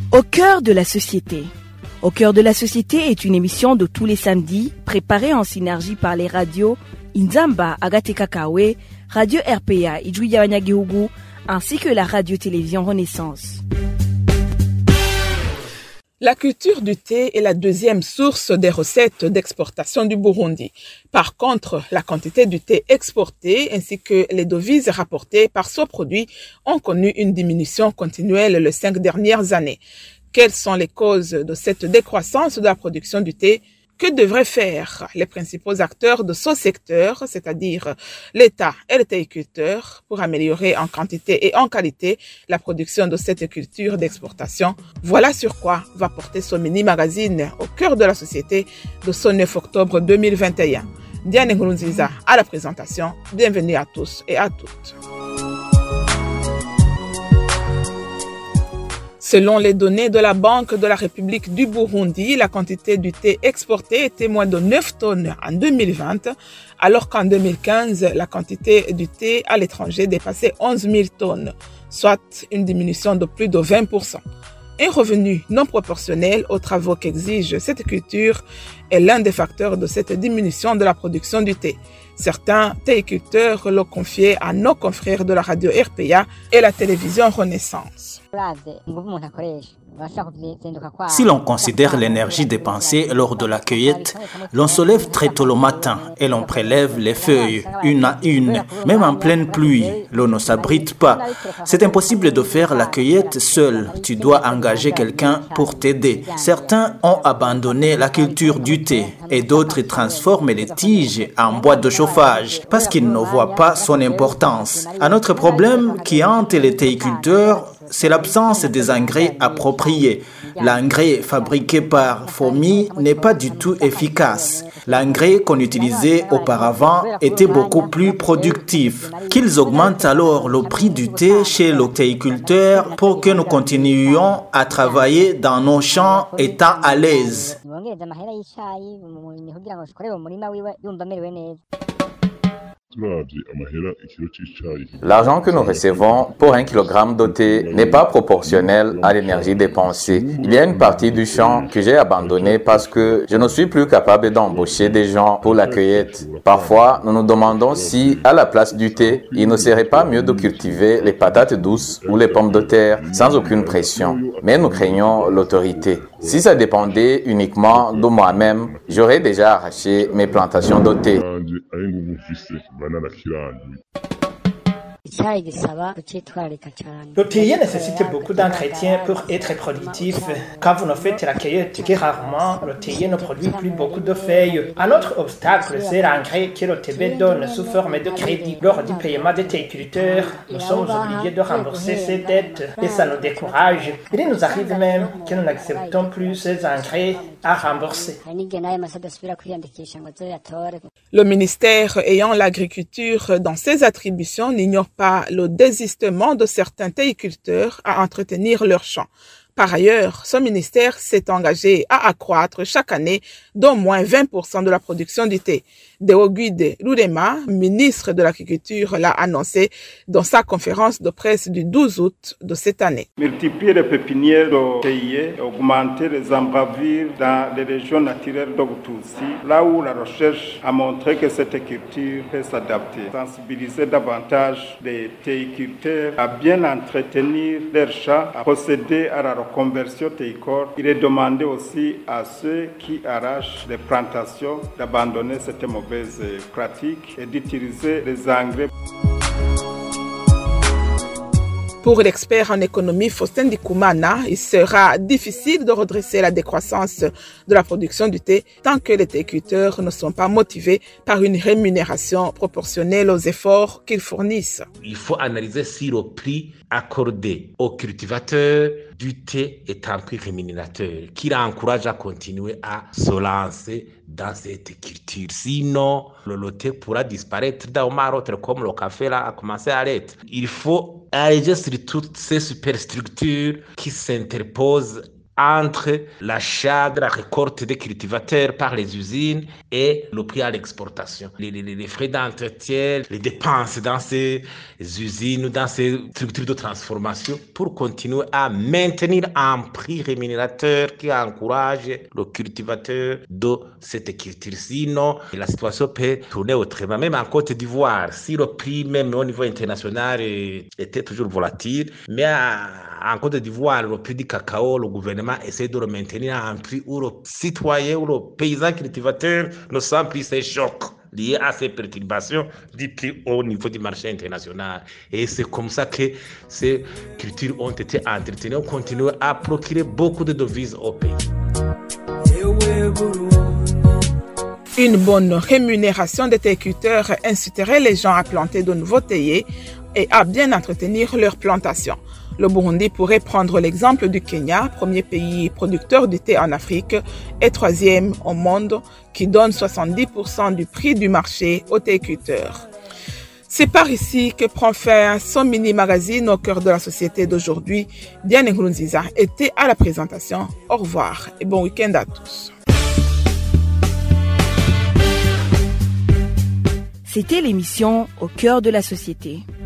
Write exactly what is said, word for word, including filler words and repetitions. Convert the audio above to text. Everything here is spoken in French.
Au cœur de la société. Au cœur de la société est une émission de tous les samedis, préparée en synergie par les radios Inzamba, Agatekakawe, Radio R P A, Ijwi Yabanyagihugu, ainsi que la radio-télévision Renaissance. La culture du thé est la deuxième source des recettes d'exportation du Burundi. Par contre, la quantité du thé exporté ainsi que les devises rapportées par ce produit ont connu une diminution continuelle les cinq dernières années. Quelles sont les causes de cette décroissance de la production du thé? Que devraient faire les principaux acteurs de ce secteur, c'est-à-dire l'État et les théiculteurs, pour améliorer en quantité et en qualité la production de cette culture d'exportation? Voilà sur quoi va porter ce mini-magazine au cœur de la société de ce neuf octobre deux mille vingt et un. Diane Nkurunziza à la présentation. Bienvenue à tous et à toutes. Selon les données de la Banque de la République du Burundi, la quantité du thé exporté était moins de neuf tonnes en deux mille vingt, alors qu'en deux mille quinze, la quantité du thé à l'étranger dépassait onze mille tonnes, soit une diminution de plus de vingt pour cent. Un revenu non proportionnel aux travaux qu'exige cette culture est l'un des facteurs de cette diminution de la production du thé. Certains théiculteurs l'ont confié à nos confrères de la radio R P A et la télévision Renaissance. Si l'on considère l'énergie dépensée lors de la cueillette, l'on se lève très tôt le matin et l'on prélève les feuilles une à une. Même en pleine pluie, l'eau ne s'abrite pas. C'est impossible de faire la cueillette seul. Tu dois engager quelqu'un pour t'aider. Certains ont abandonné la culture du thé et d'autres transforment les tiges en boîte de chauffage parce qu'ils ne voient pas son importance. Un autre problème qui hante les théiculteurs, c'est l'absence des engrais appropriés. L'engrais fabriqué par Fomi n'est pas du tout efficace. L'engrais qu'on utilisait auparavant était beaucoup plus productif. Qu'ils augmentent alors le prix du thé chez les théiculteurs pour que nous continuions à travailler dans nos champs étant à l'aise. L'argent que nous recevons pour un kilogramme de thé n'est pas proportionnel à l'énergie dépensée. Il y a une partie du champ que j'ai abandonnée parce que je ne suis plus capable d'embaucher des gens pour la cueillette. Parfois, nous nous demandons si, à la place du thé, il ne serait pas mieux de cultiver les patates douces ou les pommes de terre sans aucune pression. Mais nous craignons l'autorité. Si ça dépendait uniquement de moi-même, j'aurais déjà arraché mes plantations de thé. Le théier nécessite beaucoup d'entretien pour être productif. Quand vous ne faites la cueillette que rarement, le théier ne produit plus beaucoup de feuilles. Un autre obstacle, c'est l'engrais que le T B donne sous forme de crédit. Lors du paiement des théiculteurs, nous sommes obligés de rembourser ces dettes et ça nous décourage. Il nous arrive même que nous n'acceptons plus ces engrais à rembourser. Le ministère ayant l'agriculture dans ses attributions n'ignore pas le désistement de certains théiculteurs à entretenir leurs champs. Par ailleurs, ce ministère s'est engagé à accroître chaque année d'au moins vingt pour cent de la production du thé. Deoguide Lurema, ministre de l'Agriculture, l'a annoncé dans sa conférence de presse du douze août de cette année. Multiplier les pépinières de théier, augmenter les embravures dans les régions naturelles d'Ogoutousi, là où la recherche a montré que cette culture peut s'adapter. Sensibiliser davantage les théiculteurs à bien entretenir leurs champs, à procéder à la reconversion théicole. Il est demandé aussi à ceux qui arrachent les plantations d'abandonner cette mauvaise pratique et d'utiliser les engrais. Pour l'expert en économie Faustin Ndikumana, il sera difficile de redresser la décroissance de la production du thé tant que les théiculteurs ne sont pas motivés par une rémunération proportionnelle aux efforts qu'ils fournissent. Il faut analyser si le prix accordé aux cultivateurs du thé est un prix rémunérateur qui l'encourage à continuer à se lancer dans cette culture. Sinon, le, le thé pourra disparaître d'un moment à l'autre comme le café là a commencé à l'être. Il faut alléger sur toutes ces superstructures qui s'interposent entre l'achat de la récolte des cultivateurs par les usines et le prix à l'exportation. Les, les, les frais d'entretien, les dépenses dans ces usines ou dans ces structures de transformation pour continuer à maintenir un prix rémunérateur qui encourage le cultivateur de cette culture. Sinon, la situation peut tourner autrement. Même en Côte d'Ivoire, si le prix, même au niveau international, était toujours volatile, mais en Côte d'Ivoire, le prix du cacao, le gouvernement essaie de le maintenir à un prix où le citoyen ou le paysan cultivateur ne sent plus ces chocs liés à ces perturbations du prix au niveau du marché international. Et c'est comme ça que ces cultures ont été entretenues, ont continué à procurer beaucoup de devises au pays. Une bonne rémunération des agriculteurs inciterait les gens à planter de nouveaux théiers et à bien entretenir leurs plantations. Le Burundi pourrait prendre l'exemple du Kenya, premier pays producteur du thé en Afrique et troisième au monde, qui donne soixante-dix pour cent du prix du marché aux agriculteurs. C'est par ici que prend fin son mini-magazine au cœur de la société d'aujourd'hui. Diane Nkurunziza était à la présentation. Au revoir et bon week-end à tous. C'était l'émission Au cœur de la société.